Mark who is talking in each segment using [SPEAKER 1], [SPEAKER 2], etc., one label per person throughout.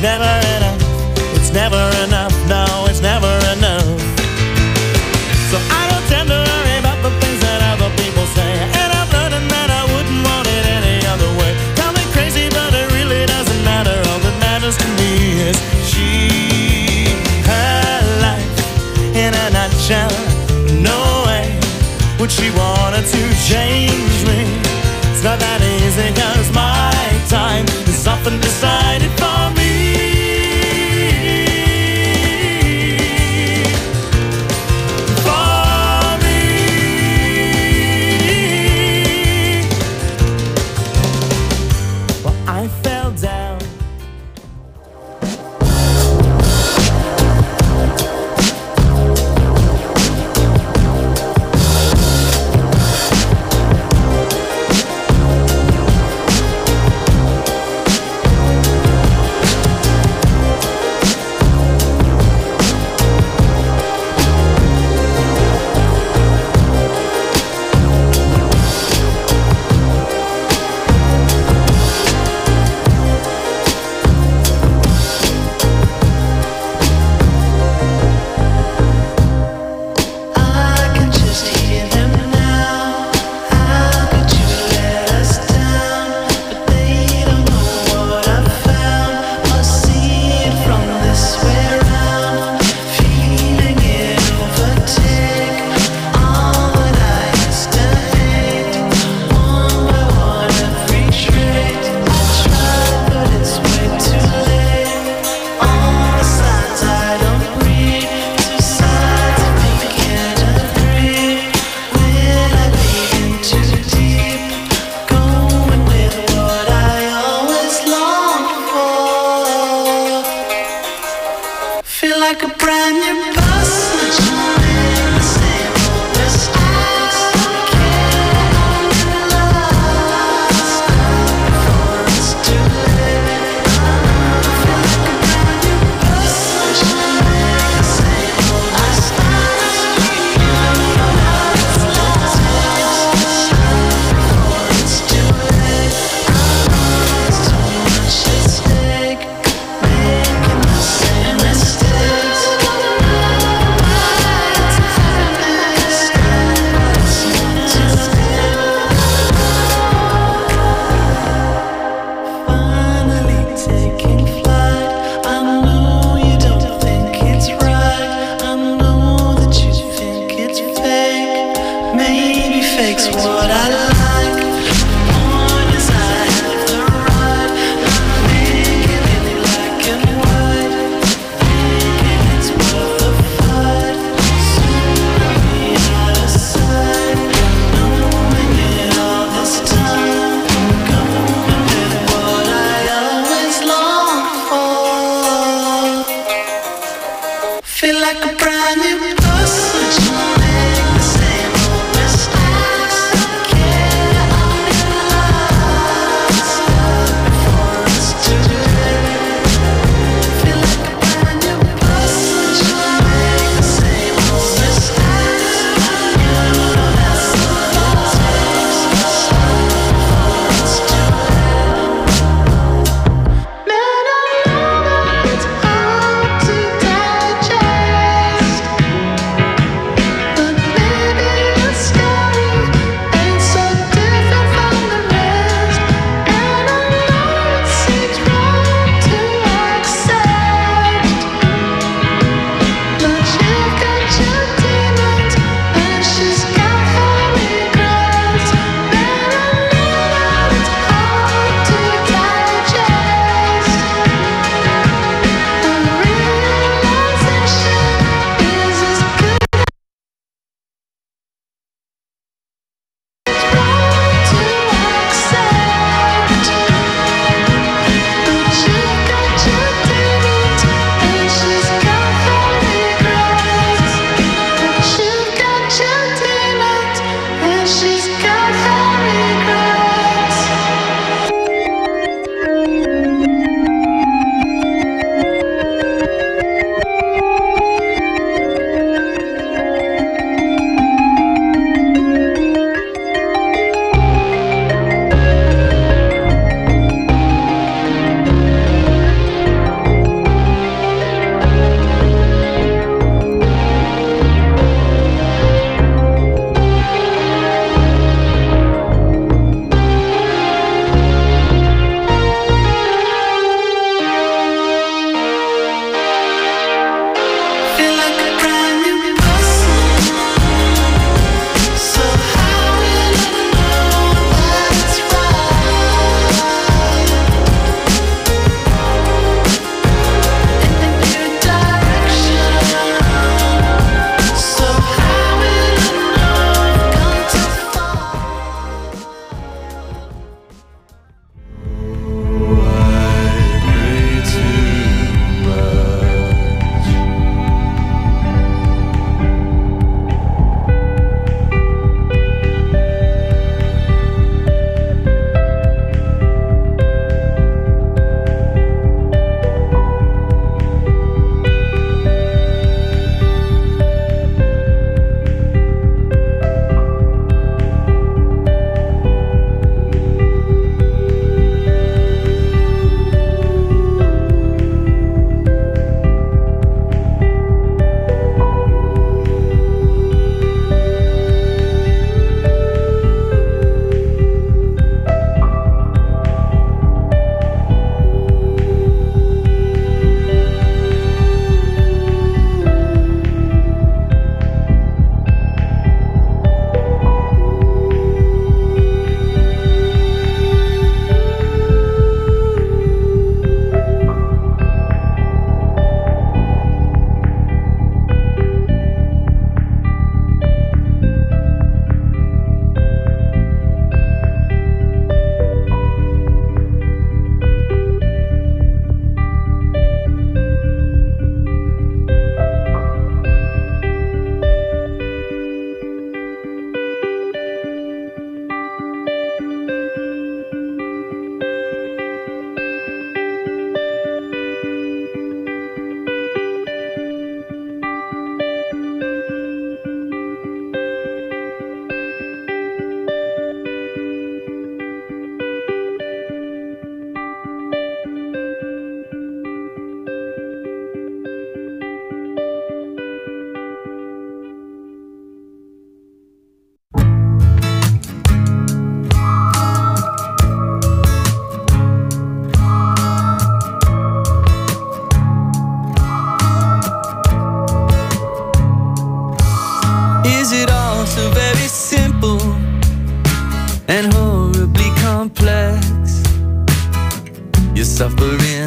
[SPEAKER 1] never enough. It's never enough. No, it's never enough. So I don't tend to worry about the things that other people say, and I'm learning that I wouldn't want it any other way. Call me crazy, but it really doesn't matter. All that matters to me is she, her life in a nutshell. No way would she wanted to change me. It's not that easy, 'cause my time is often decided for me.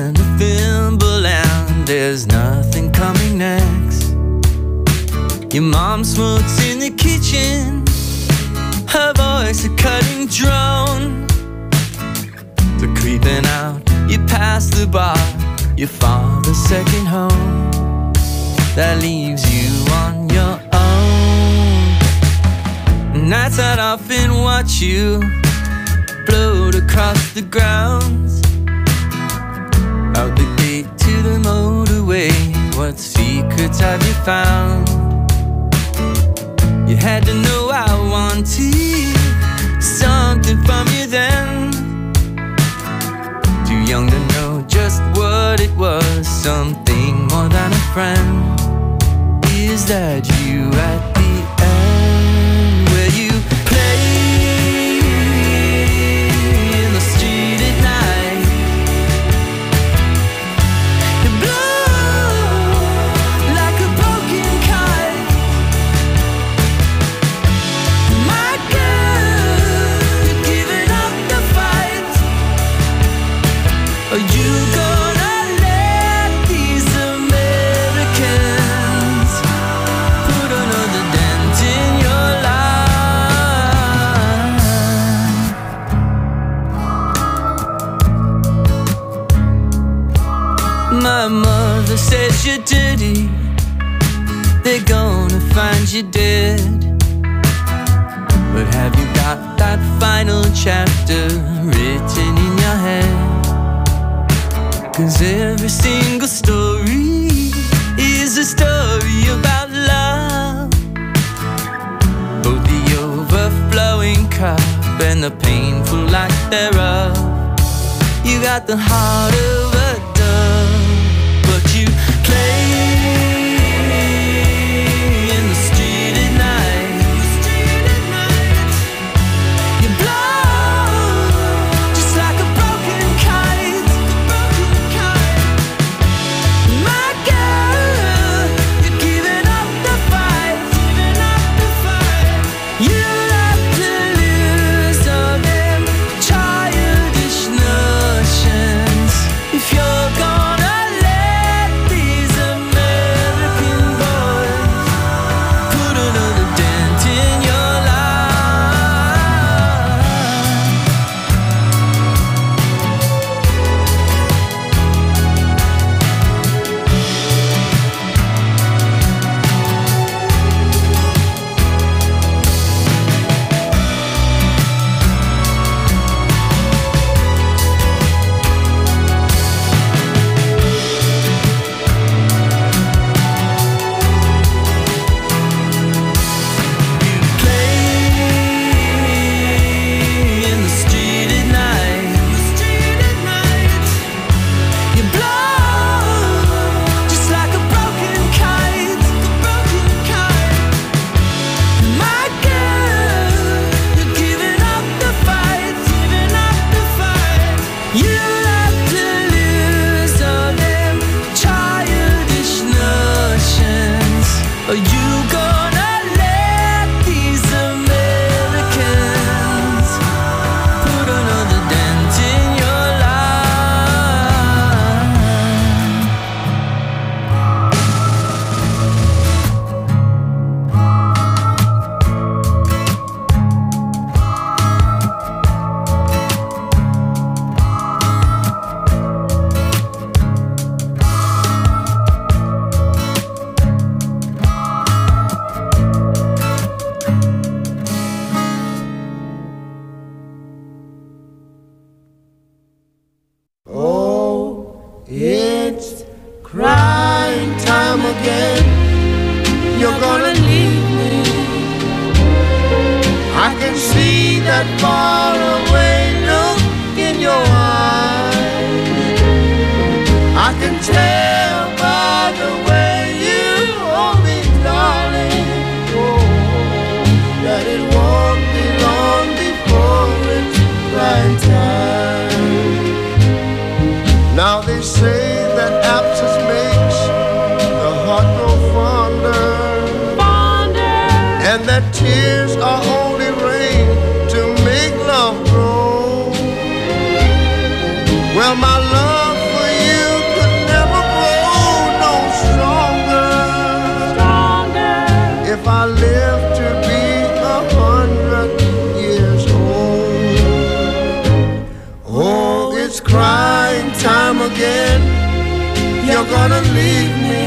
[SPEAKER 2] and a thimble, and there's nothing coming next. Your mom smokes in the kitchen, her voice a cutting drone. So creeping out, you pass the bar, your father's second home. That leaves you on your own. Nights I'd often watch you float across the grounds, out the gate to the motorway. What secrets have you found? You had to know I wanted something from you then. Too young to know just what it was, something more than a friend. Is that you at the end, where you play in the street at night? You blow like a broken kite. My girl, you're giving up the fight. Are you gonna let these Americans put another dent in your life? My mother says you're dirty, they're gonna find you dead. But have you got that final chapter written in your head? 'Cause every single story is a story about love, both the overflowing cup and the painful lack thereof. You got the heart of a dove, but you play in the street at night. You blow just like a broken kite. My girl, you're giving up the fight. You'll have to lose all them childish notions if you're gonna let these American boys put another dent in your
[SPEAKER 3] Now they say that absence makes the heart grow fonder, and that tears are only rain to make love grow. Well, my love for you leave me.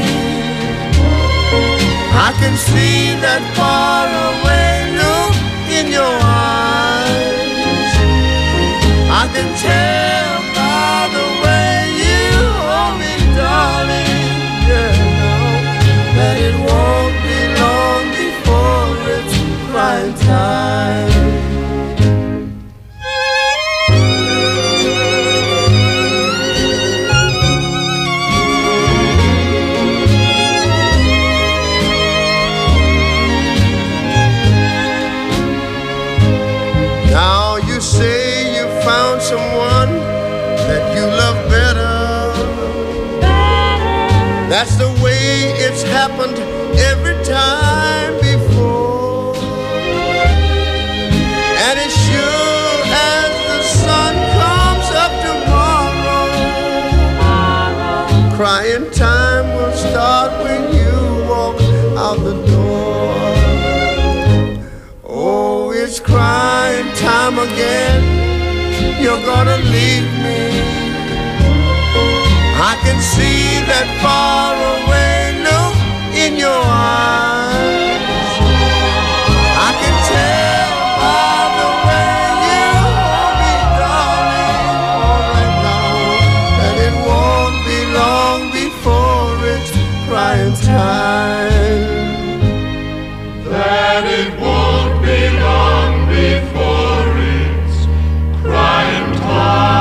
[SPEAKER 3] I can see that far away look in your eyes. I can tell by the way you hold me, darling, that it won't be long before it's crying time. Now you say you found someone that you love better. That's the way it's happened every time before. And as sure as the sun comes up tomorrow, crying time will start when you walk out the door. Oh, it's crying time again. You're gonna leave me. I can see that far away look in your eyes. I can tell by the way you hold me, darling, right now, that it won't be long before it's crying time.
[SPEAKER 4] That it won't be long before it's crying time.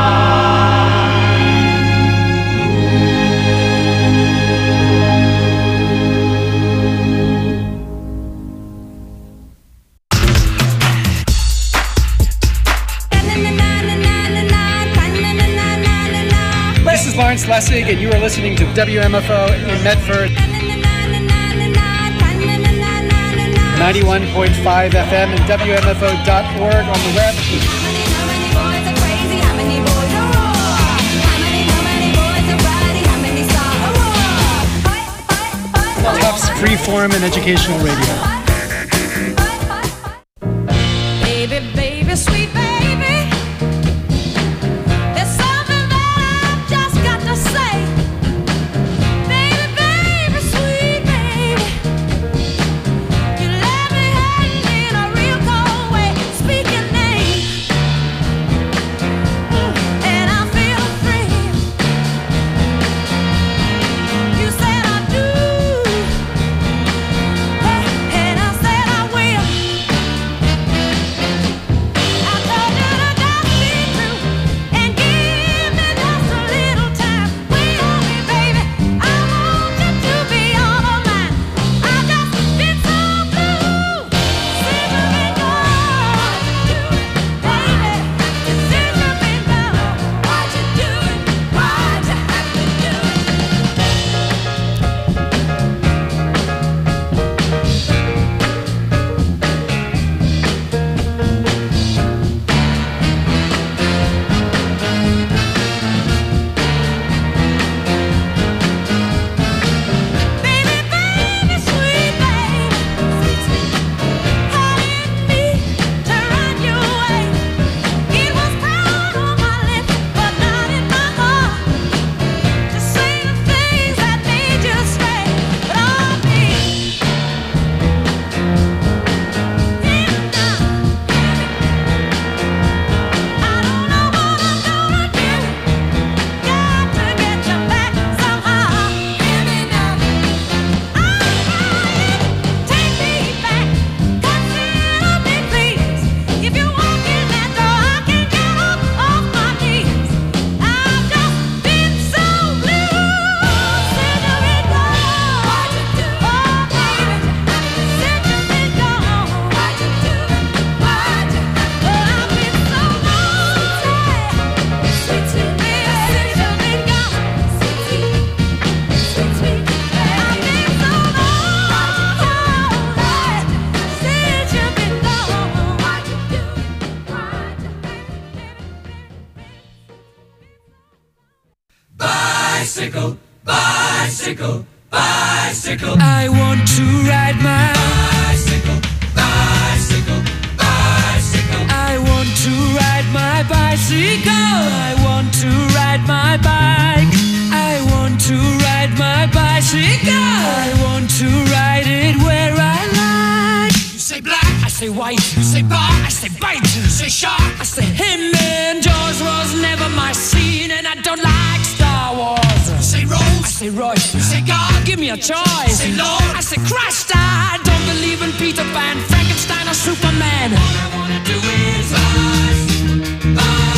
[SPEAKER 5] This is Lawrence Lessig, and you are listening to WMFO in Medford. 91.5 FM and WMFO.org on the web. Tufts Freeform and Educational Radio.
[SPEAKER 6] Baby, baby, sweet baby, there's something that I've just got to say. Baby, baby, sweet baby, you let me hang in a real cold way. Speak your name, and I feel free. You said I do, and I said I will. I told you to just be true and give me just a little time. Wait on me, baby. I want you to be all of mine. I've just been so blue since you've been gone. Baby, since you've been gone, what you doing? What you have to do? Baby, baby, sweet baby, how did me to run you away? It was proud on my lips, but not in my heart. To say the things that made you stay, but all me. I don't know what I'm gonna do. Got to get you back somehow. Give me now. I'm crying. Take me back. Consider me, please. If you walk in that door, I can get up off my knees. I've just been so blue since you've been gone. What you do? Oh, baby, since you've been gone. What you do? What you? Well, I've been so lonely. Sweet, sweet baby, since you've been gone. Sweet, sweet, sweet, sweet baby, I've been so lonely since you've been gone. What you do? What you?
[SPEAKER 2] Bicycle, bicycle, bicycle. I want to ride my bicycle, bicycle, bicycle. I want to ride my bicycle. I want to ride my bike. I want to ride my bike. bicycle. I want to ride it where I like. You say black, I say white. You say bar, I say bite. You say shark, I say him. And Jaws was never my scene, and I don't like Star Wars. You say Rose, I say Royce. You say God, give me a choice. You say Lord, I say Christ. I don't believe in Peter Pan, Frankenstein, or Superman. All I wanna do is bicycle,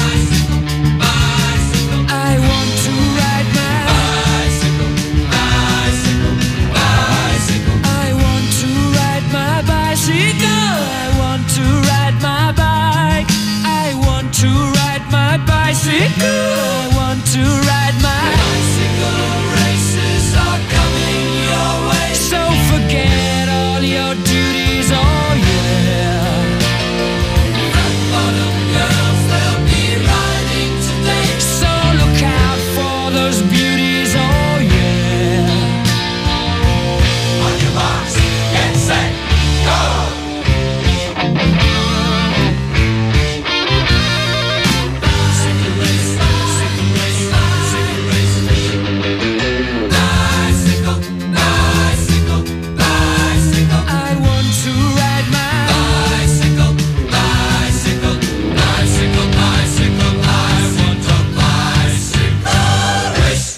[SPEAKER 2] bicycle. I want to ride my bicycle, bicycle, bicycle. I want to ride my bicycle. I want to ride my bike. I want to ride my bicycle. I want to ride my bicycle. Races are coming your way, so forget all your duties. Oh yeah. Rock bottom girls, they'll be riding today, so look out for those beauties. Oh yeah. On your marks, get set, go. Bicycle race, bicycle race, bicycle race. Bicycle, bicycle, bicycle. I want to ride my bicycle, bicycle, bicycle, bicycle. I want a bicycle race.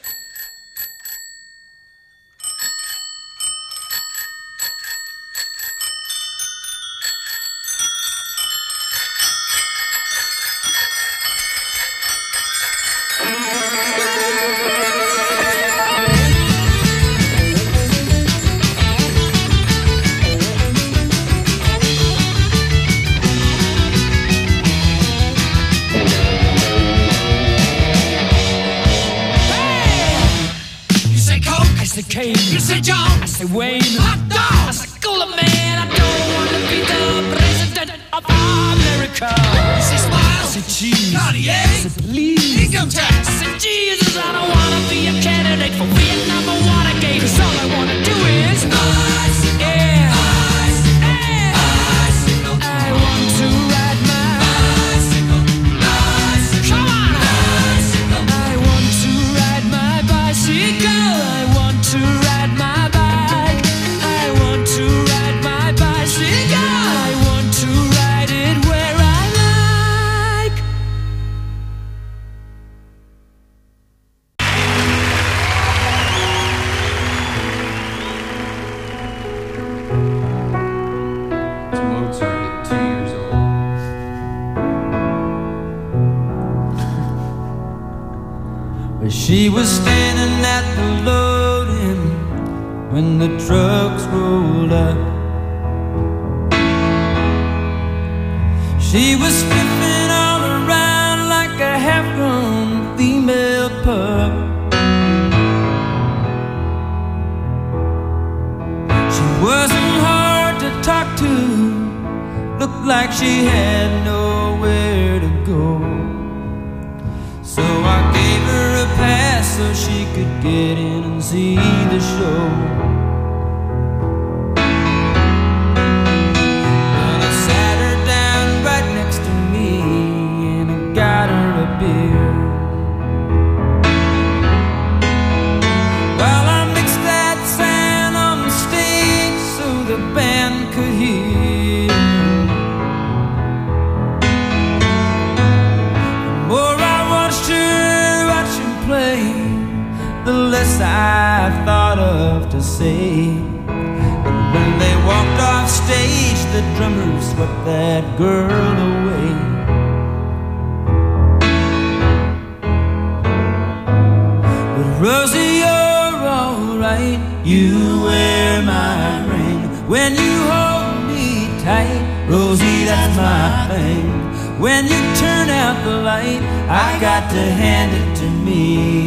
[SPEAKER 2] You say Coke, I say Kane. You say John, I say Wayne. Hot dog, I say Cooler Man. I don't want to be the president of America. You say Smile, I say Cheese. Cartier, I say Please. Income tax, I say Jesus. I don't want to be a candidate for Vietnam or Watergate. 'Cause all I want to do is bicycle, yeah, bicycle, bicycle. I want to ride my bicycle, bicycle. Come on, bicycle. I want to ride my bicycle. I want to ride my bike. I want to ride my bicycle. I want to ride it where I like.
[SPEAKER 7] To Mozart at 2 years old.
[SPEAKER 2] But she was standing at the loading when the trucks rolled up. She was sniffing all around like a half-grown female pup. She wasn't hard to talk to, looked like she had nowhere to go. So I gave her a pass so she could get in and see the show. Well, I sat her down right next to me and I got her a beer. While I mixed that sound on the stage so the band could hear. The more I watched him play, the less I thought of to say. And when they walked off stage, the drummer swept that girl away. But Rosie, you're alright. You wear my ring when you hold me tight. Rosie, that's my thing. When you turn out the light, I got to hand it to me.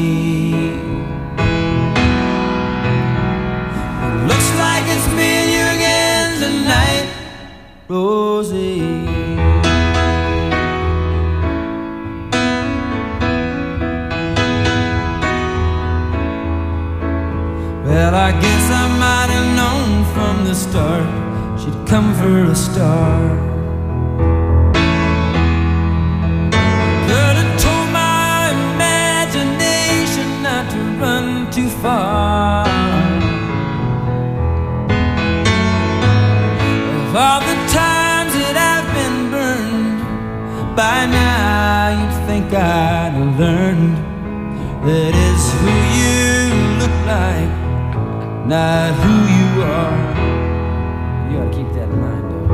[SPEAKER 2] Looks like it's me and you again tonight, Rosie. Well, I guess I might have known from the start she'd come for a star. Could have told my imagination not to run too far. That is who you look like, not who you are. You gotta keep that in mind, though.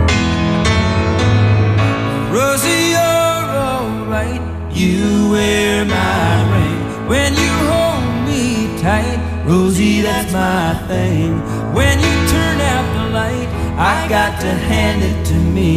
[SPEAKER 2] Rosie, you're alright. You wear my ring when you hold me tight. Rosie, that's my thing. When you turn out the light, I got to hand it to me.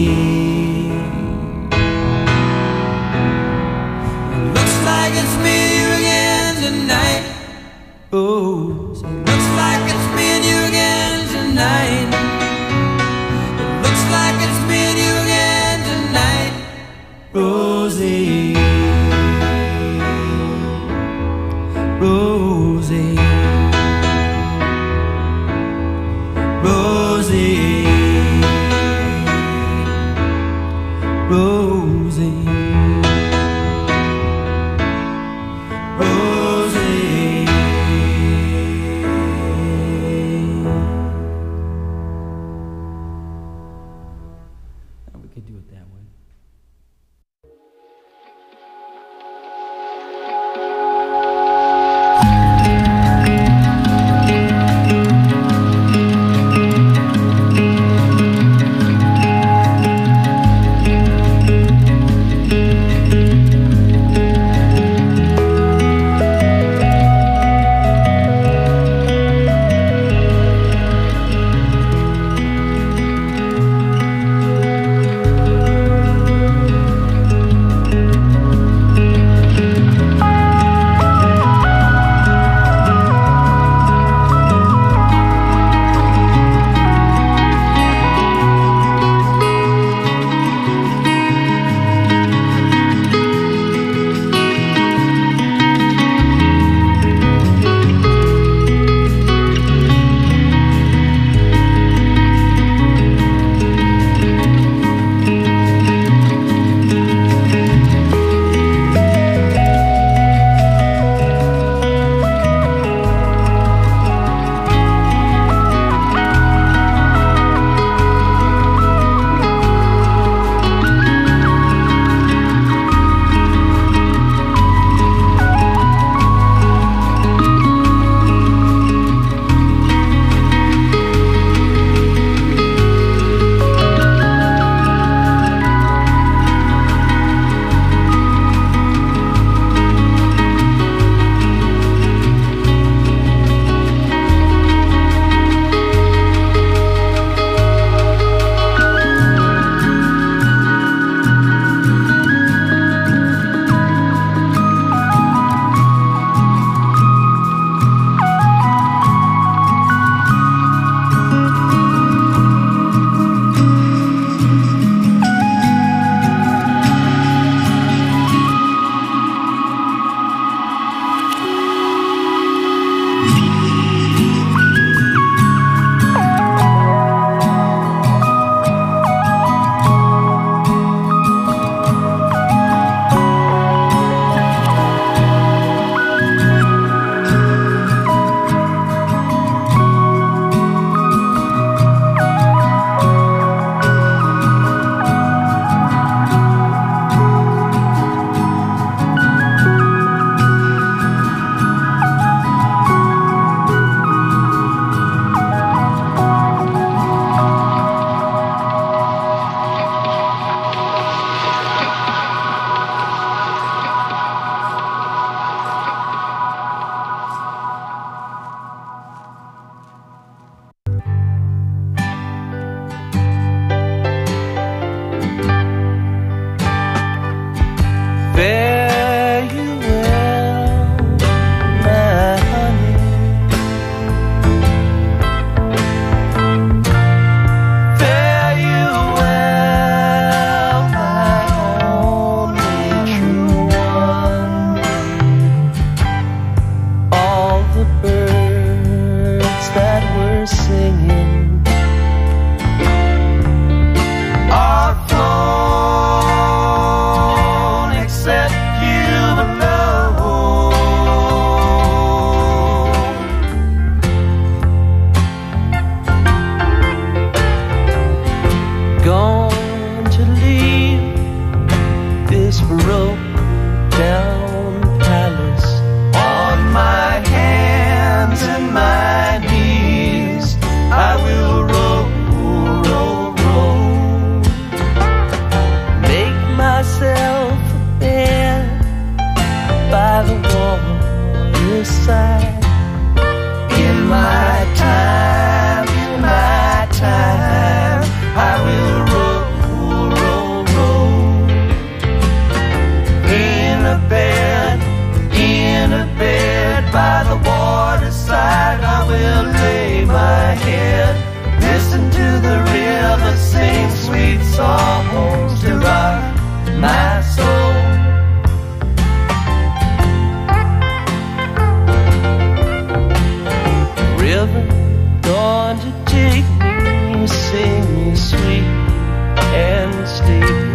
[SPEAKER 2] It looks like it's me and you again tonight. Oh, it looks like it's me and you again tonight. It looks like it's me and you again tonight, Rosie. Rosie, Rosie, Rosie, Rosie. We could do it that way. side. In my time, I will roll, roll, roll. In a bed by the waterside, I will lay my head. Listen to the river sing sweet songs to rock my soul. River, going to take me, sing me sweet and sleepy.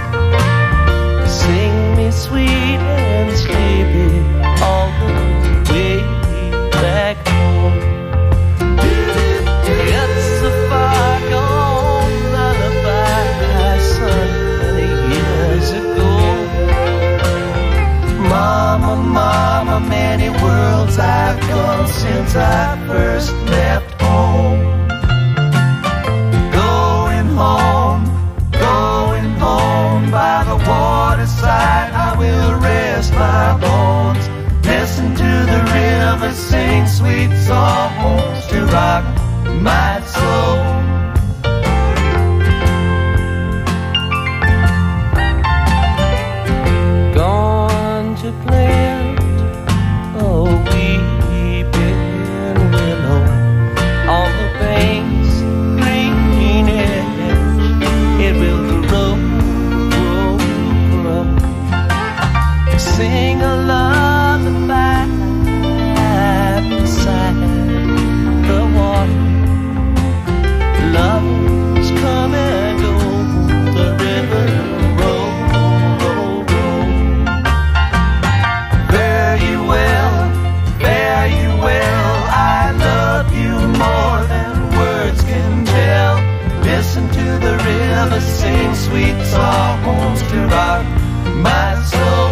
[SPEAKER 2] Sing me sweet and sleepy all the way back home. It's a far gone lullaby sung many years ago. Mama, mama, many worlds I've gone since I first left home. Going home by the waterside, I will rest my bones. Listen to the river sing sweet songs to rock my soul. Gone to plant a weeping willow on the bank's green edge. It will grow, grow, grow. Sing a lullaby beside the water. Lovers come and go, the river roll, roll, roll. Fare you well, I love you more than words can tell. Listen to the river sing sweet songs to rock my soul.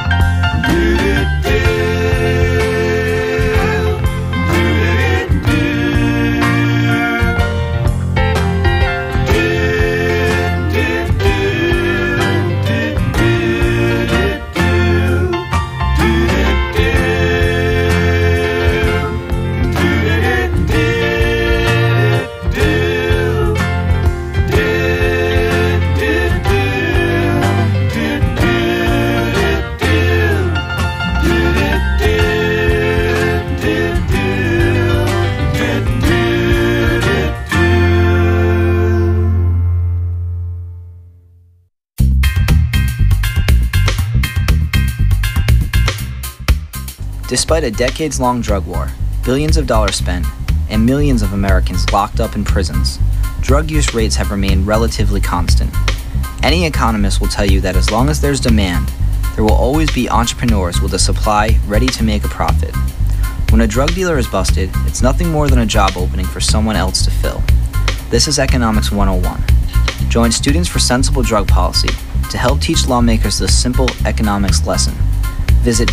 [SPEAKER 8] Despite a decades-long drug war, billions of dollars spent, and millions of Americans locked up in prisons, drug use rates have remained relatively constant. Any economist will tell you that as long as there's demand, there will always be entrepreneurs with a supply ready to make a profit. When a drug dealer is busted, it's nothing more than a job opening for someone else to fill. This is Economics 101. Join Students for Sensible Drug Policy to help teach lawmakers this simple economics lesson. Visit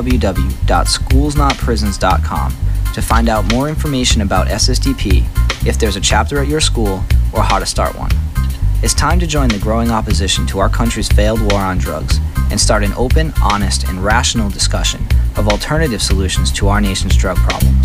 [SPEAKER 8] www.schoolsnotprisons.com to find out more information about SSDP, if there's a chapter at your school, or how to start one. It's time to join the growing opposition to our country's failed war on drugs and start an open, honest, and rational discussion of alternative solutions to our nation's drug problems.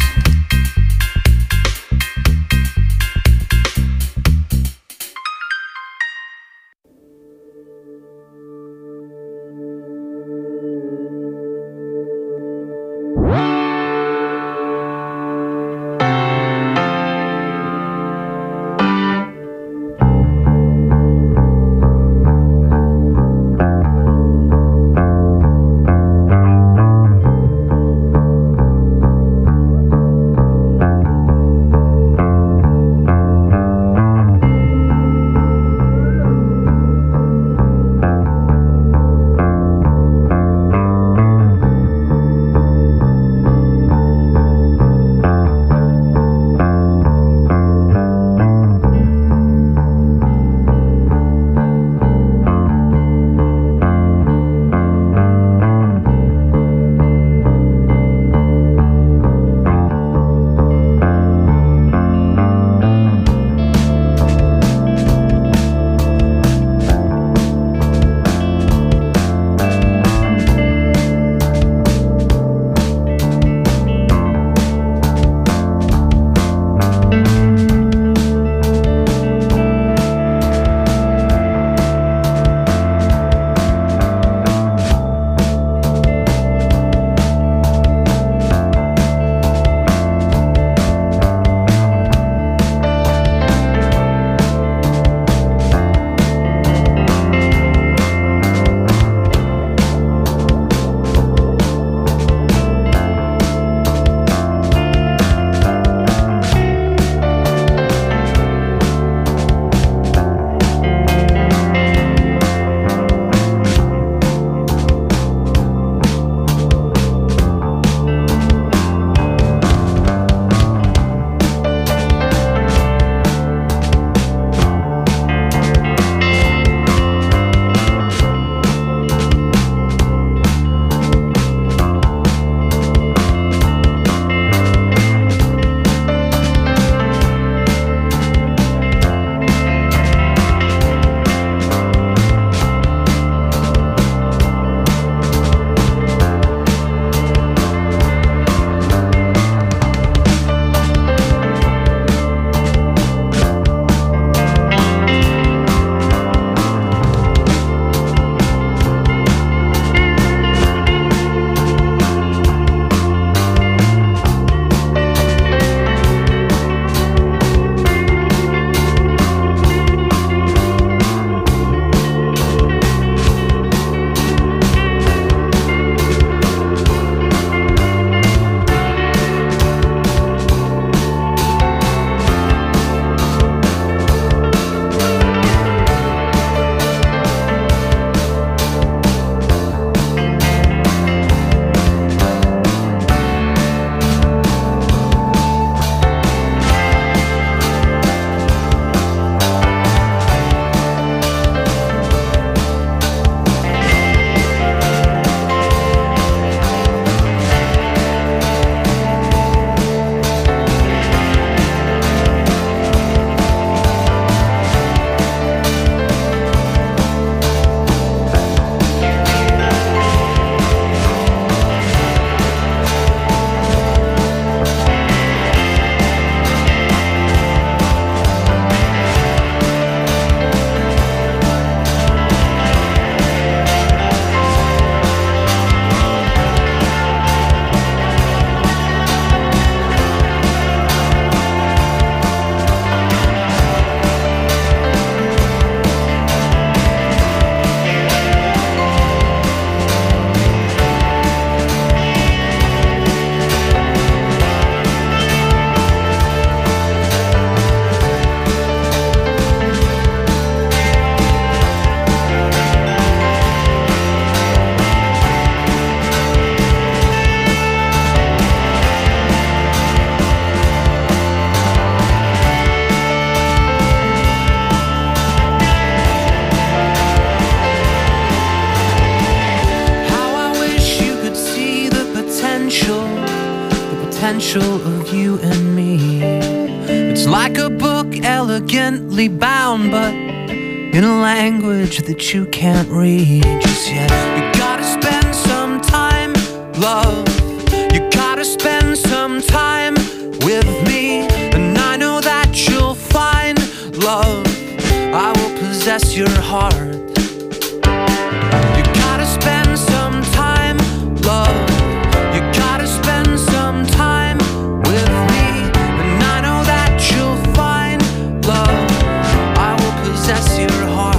[SPEAKER 2] potential of you and me. It's like a book elegantly bound, but in a language that you can't read just yet. You gotta spend some time, love. You gotta spend some time with me, and I know that you'll find love. I will possess your heart. You gotta spend some time, love. You gotta spend some time with me, and I know that you'll find love. I will possess your heart.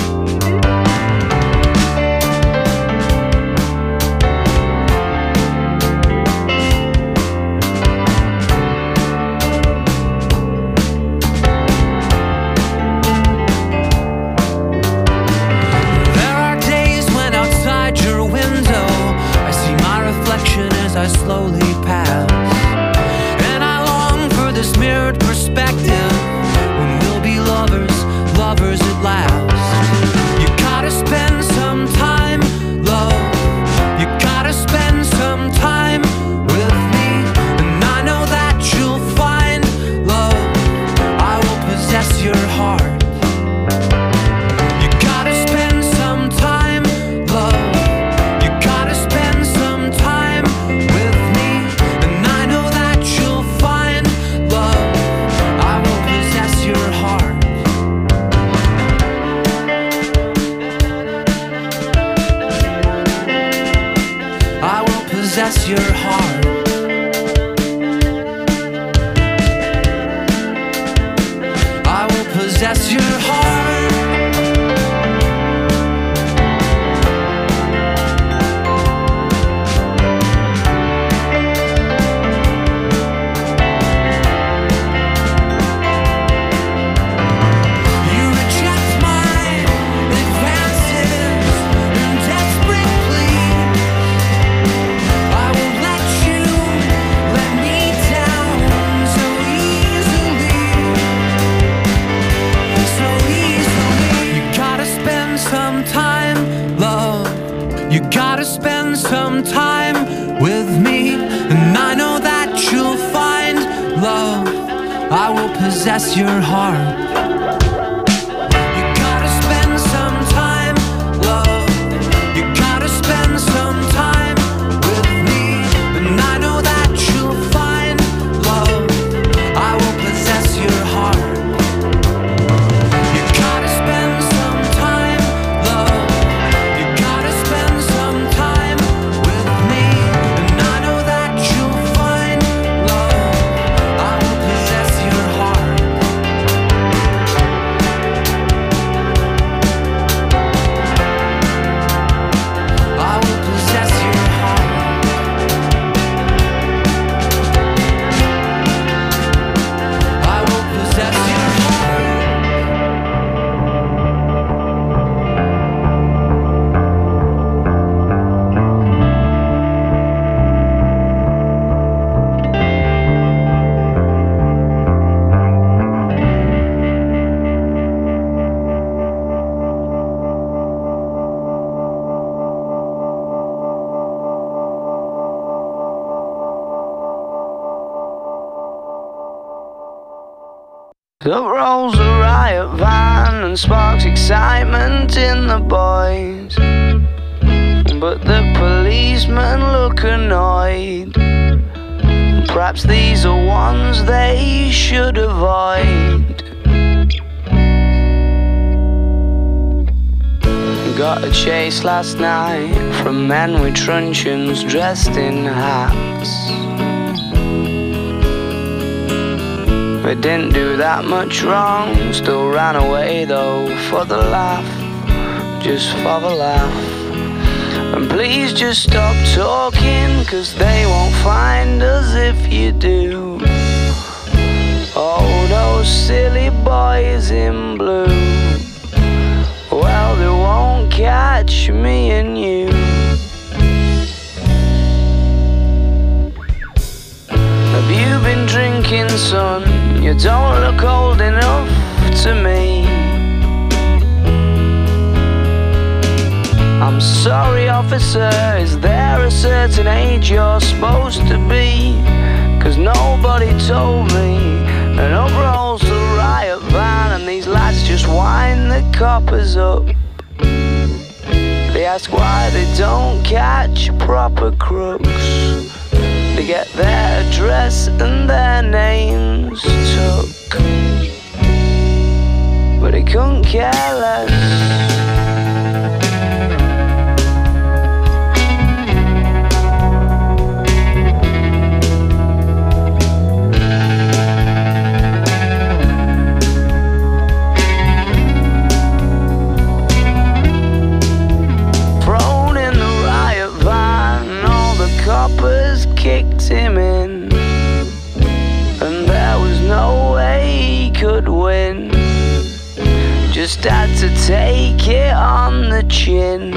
[SPEAKER 2] As I slowly pass, and I long for this mirrored perspective when we'll be lovers, lovers at last. You gotta spend some time, love. You gotta spend some time with me, and I know that you'll find love. I will possess your heart. You gotta spend some time, love. You gotta spend some time with me, and I know that you'll find love. I will possess your heart. I will possess your heart. I will possess your heart. You gotta spend some time with me, and I know that you'll find love. I will possess your heart. You gotta spend some time, love. You gotta spend some time with me, and I know that you'll find love. I will possess your heart. You gotta spend some time, love. You gotta spend some time with me, and I know that you'll find love. I will possess your heart. I will possess your heart. I will possess your heart.
[SPEAKER 9] Up rolls a riot van and sparks excitement in the boys, but the policemen look annoyed. Perhaps these are ones they should avoid. Got a chase last night from men with truncheons dressed in hats. They didn't do that much wrong, still ran away though for the laugh, just for the laugh. And please just stop talking, 'cause they won't find us if you do. Oh, those silly boys in blue, well, they won't catch me and you. Have you been drinking, son? You don't look old enough to me. I'm sorry, officer, is there a certain age you're supposed to be? told me. And up rolls the riot van, and these lads just wind the coppers up. They ask why they don't catch proper crooks. They get their address and their names took, but he couldn't care less. Coppers kicked him in, and there was no way he could win. Just had to take it on the chin.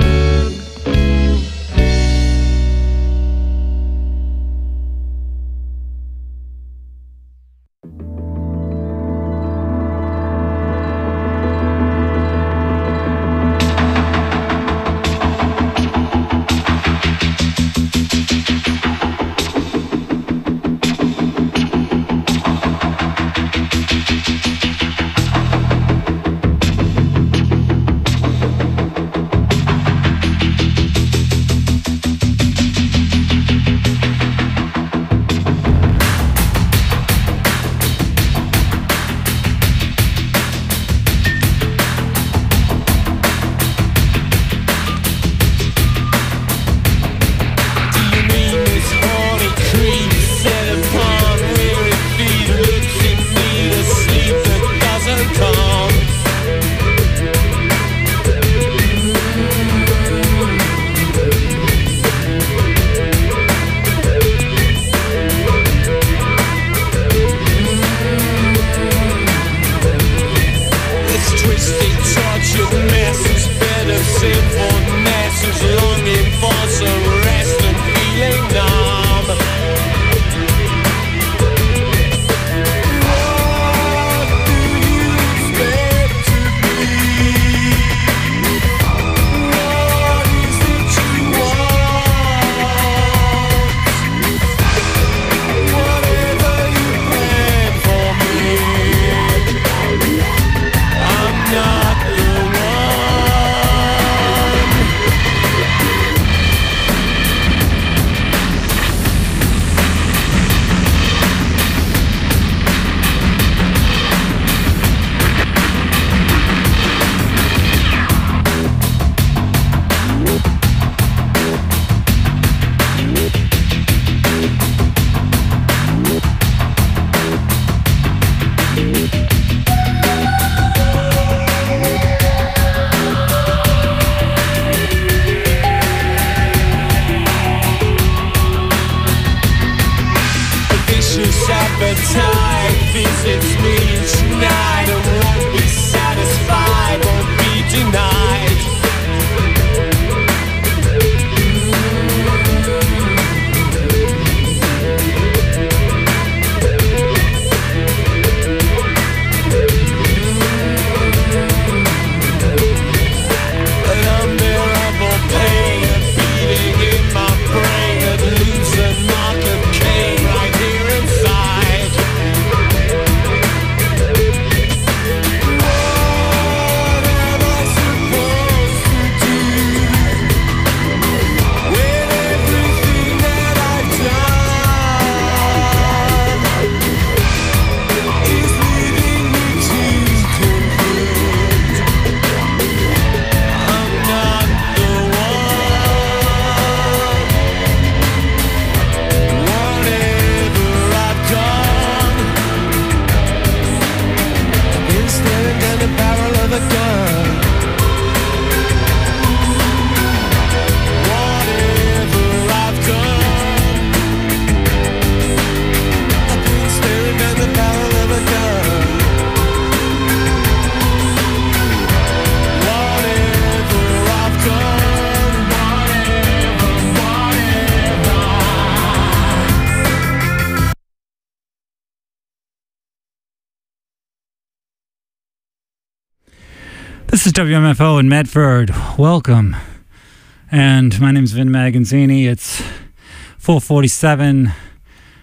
[SPEAKER 10] This is WMFO in Medford. Welcome. And my name is Vin Magazzini. It's 4:47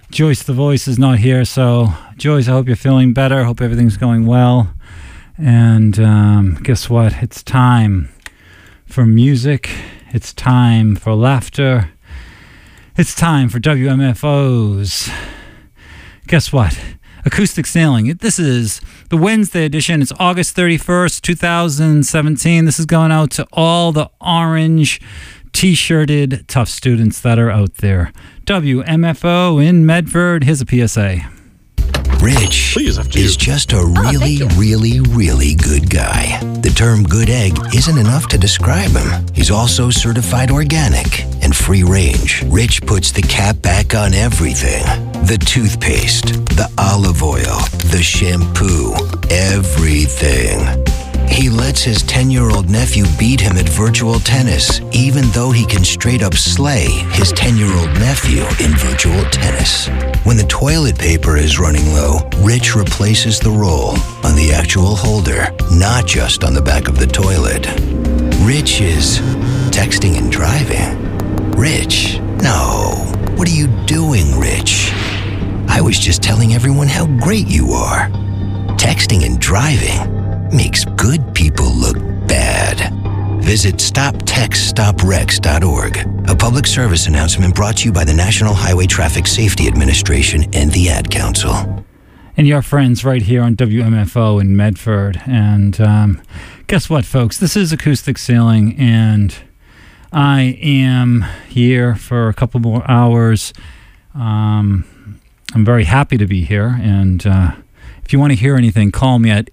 [SPEAKER 10] Joyce the Voice is not here, so Joyce, I hope you're feeling better. Hope everything's going well. And guess what? It's time for music. It's time for laughter. It's time for WMFO's. Guess what? Acoustic Sailing. This is the Wednesday edition. It's August 31st, 2017. This is going out to all the orange T-shirted tough students that are out there. WMFO in Medford. Here's a PSA.
[SPEAKER 11] Rich is just a really good guy. The term good egg isn't enough to describe him. He's also certified organic and free range. Rich puts the cap back on everything. The toothpaste, the olive oil, the shampoo, everything. He lets his 10-year-old nephew beat him at virtual tennis, even though he can straight up slay his 10-year-old nephew in virtual tennis. When the toilet paper is running low, Rich replaces the roll on the actual holder, not just on the back of the toilet. Rich is texting and driving. Rich, no. What are you doing, Rich? I was just telling everyone how great you are. Texting and driving makes good people look bad. Visit StopTextStopWrecks.org. A public service announcement brought to you by the National Highway Traffic Safety Administration and the Ad Council.
[SPEAKER 10] And your friends right here on WMFO in Medford. And guess what, folks? This is Acoustic Sailing, and I am here for a couple more hours. I'm very happy to be here, and if you want to hear anything, call me at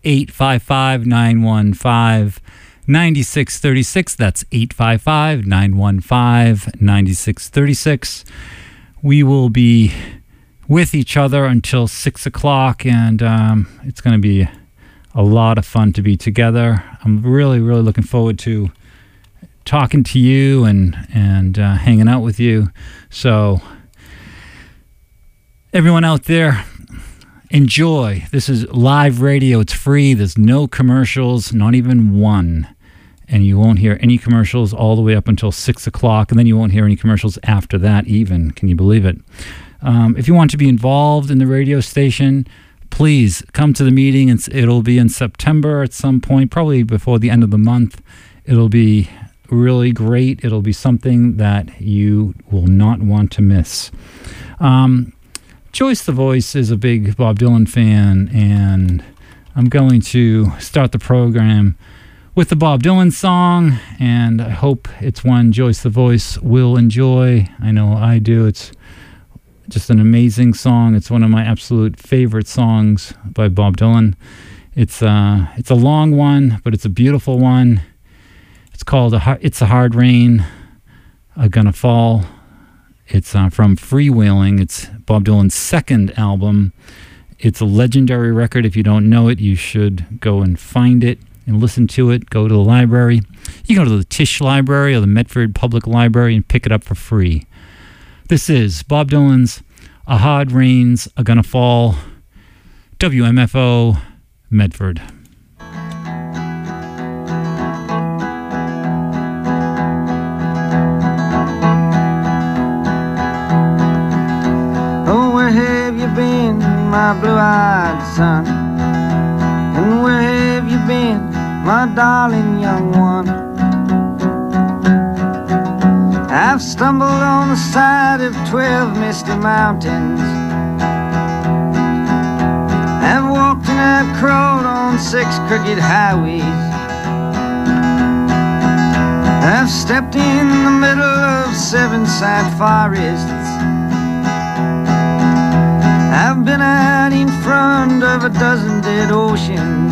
[SPEAKER 10] 855-915-9636. That's 855-915-9636. We will be with each other until 6 o'clock, and it's going to be a lot of fun to be together. I'm really looking forward to talking to you and hanging out with you. So everyone out there, enjoy. This is live radio. It's free. There's no commercials, not even one. And you won't hear any commercials all the way up until 6 o'clock, and then you won't hear any commercials after that even. Can you believe it? If you want to be involved in the radio station, please come to the meeting. It'll be in September at some point, probably before the end of the month. It'll be really great. It'll be something that you will not want to miss. Joyce the Voice is a big Bob Dylan fan, and I'm going to start the program with the Bob Dylan song, and I hope it's one Joyce the Voice will enjoy. I know I do. It's just an amazing song. It's one of my absolute favorite songs by Bob Dylan. It's a long one, but it's a beautiful one. It's called It's a Hard Rain Gonna Fall. It's from Freewheeling. It's Bob Dylan's second album. It's a legendary record. If you don't know it, you should go and find it and listen to it. Go to the library. You can go to the Tisch Library or the Medford Public Library and pick it up for free. This is Bob Dylan's A Hard Rain's A Gonna Fall. WMFO, Medford.
[SPEAKER 12] Been, my blue-eyed son? And where have you been, my darling young one? I've stumbled on the side of 12 misty mountains. I've walked and I've crawled on 6 crooked highways. I've stepped in the middle of 7 sad forests. I've been out in front of a dozen dead oceans.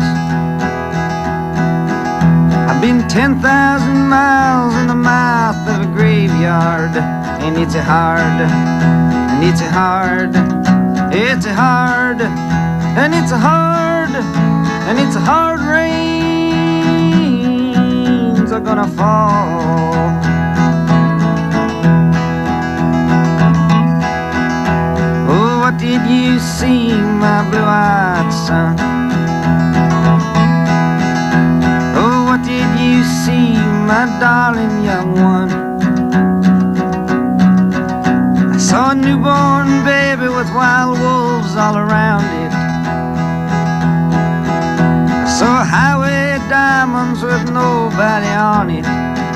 [SPEAKER 12] I've been 10,000 miles in the mouth of a graveyard. And it's a hard, and it's a hard, it's a hard, and it's a hard, and it's a hard rains are gonna fall. What did you see, my blue-eyed son? Oh, what did you see, my darling young one? I saw a newborn baby with wild wolves all around it. I saw highway diamonds with nobody on it.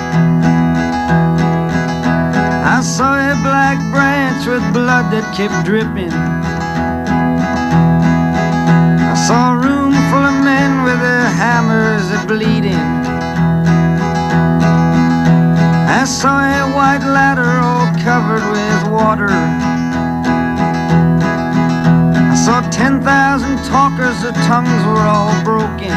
[SPEAKER 12] I saw a black branch with blood that kept dripping. I saw a room full of men with their hammers that bleeding. I saw a white ladder all covered with water. I saw 10,000 talkers, their tongues were all broken.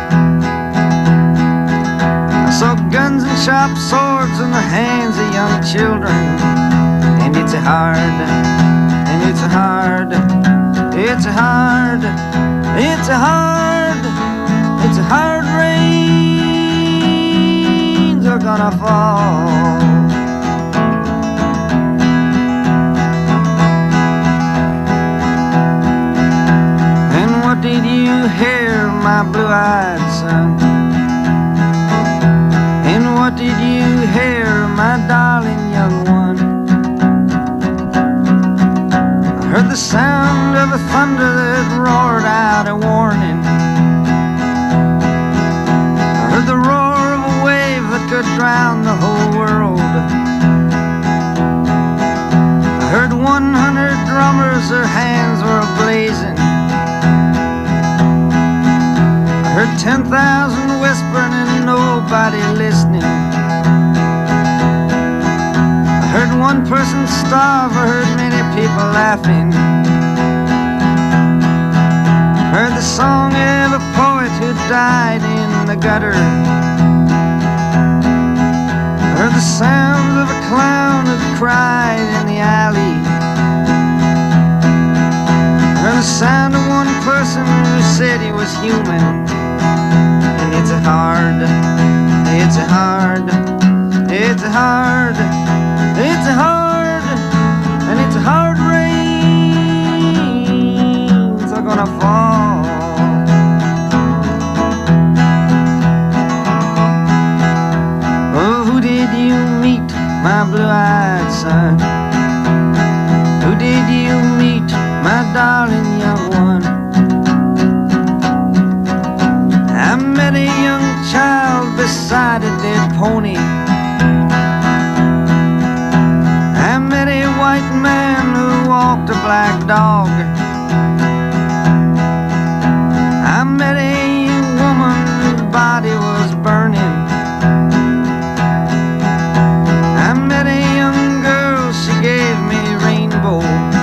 [SPEAKER 12] I saw guns and sharp swords in the hands of young children. And it's a hard, and it's a hard, it's a hard, it's a hard, it's a hard rains are gonna fall. And what did you hear, my blue-eyed son? And what did you hear, my darling young one? I heard the sound of a thunder that roared out a warning. I heard the roar of a wave that could drown the whole world. I heard 100 drummers, their hands were blazing. I heard 10,000 whispering and nobody listening. I heard one person starve, I heard many people laughing. I heard the song of a poet who died in the gutter. I heard the sound of a clown who cried in the alley. I heard the sound of one person who said he was human. And it's a hard, it's a hard, it's a hard, it's a hard, and it's a hard rains are gonna fall. Oh, who did you meet, my blue-eyed son? Who did you meet, my darling young one? I met a young child beside a dead pony. I met a white man who walked a black dog. I met a woman whose body was burning. I met a young girl, she gave me a rainbow.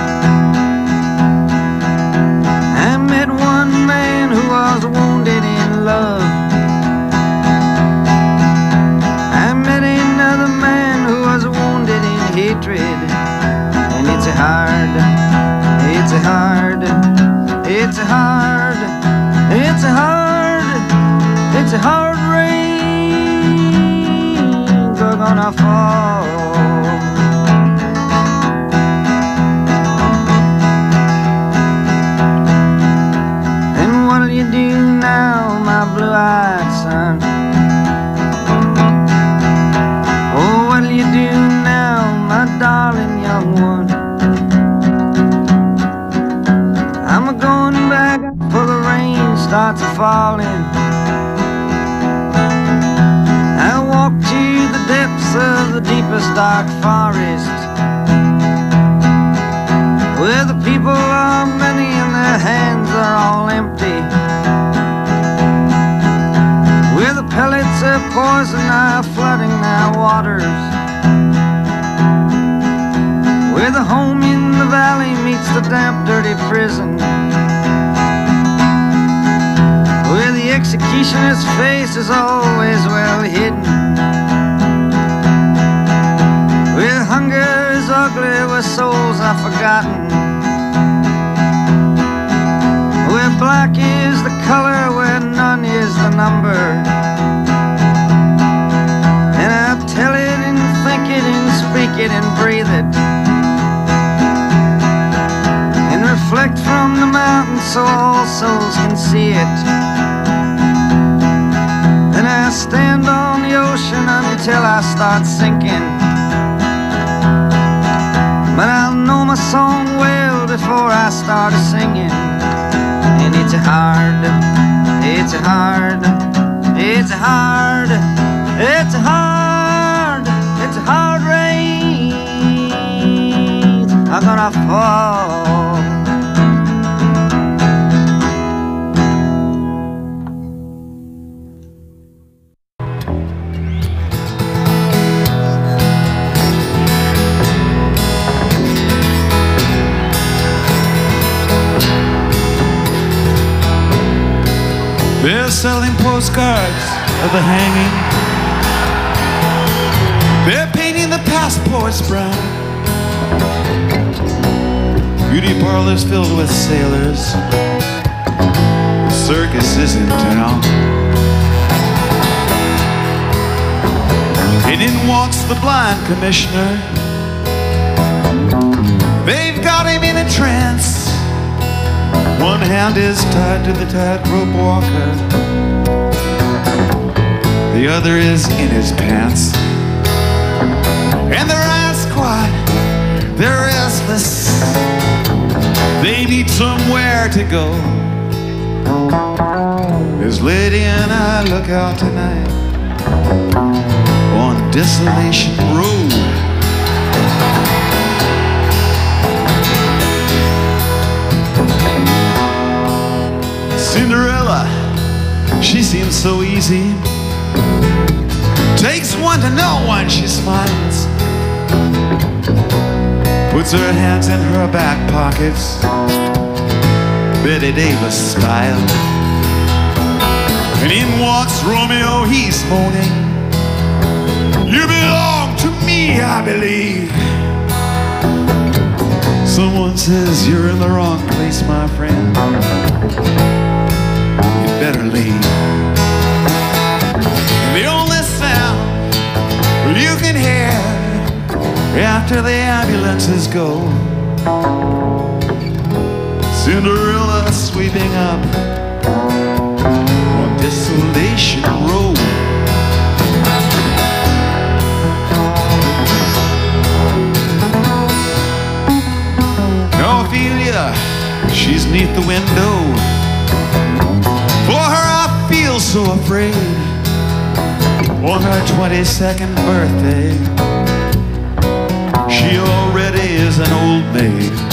[SPEAKER 12] I met one man who was wounded in love. I met another man who was wounded in hatred. And it's a hard, it's a hard, it's a hard, it's a hard, it's a hard rains are gonna fall. And what'll you do now, my blue-eyed son? Oh, what'll you do now, my darling young one? I'm a-going back for the rain starts a-falling. I walk to the depths of the deepest dark forest, where the people are many and their hands are all empty, where the pellets of poison are flooding their waters, where the home in the valley meets the damp, dirty prison, where the executioner's face is always well hidden, where hunger is ugly, where souls are forgotten, where black is the color, where none is the number. And I tell it and think it and speak it and breathe it, and reflect from the mountain so all souls can see it. Then I stand on the ocean until I start sinking, but I'll know my song well to before I started singing. And it's a hard, it's a hard, it's a hard, it's a hard, it's a hard rain I'm gonna fall.
[SPEAKER 13] They're selling postcards of the hanging. They're painting the passports brown. Beauty parlors filled with sailors. The circus is in town. And in walks the blind commissioner. They've got him in a trance. One hand is tied to the tightrope walker. The other is in his pants. And their eyes quiet, they're restless. They need somewhere to go. As Lady and I look out tonight on Desolation Road. Cinderella, she seems so easy. Takes one to know one, she smiles. Puts her hands in her back pockets, Betty Davis style. And in walks Romeo, he's moaning. You belong to me, I believe. Someone says you're in the wrong place, my friend. You better leave. The only sound you can hear after the ambulances go, Cinderella sweeping up on Desolation Road. Now Ophelia, she's neath the window. For her I feel so afraid. On her 22nd birthday, she already is an old maid.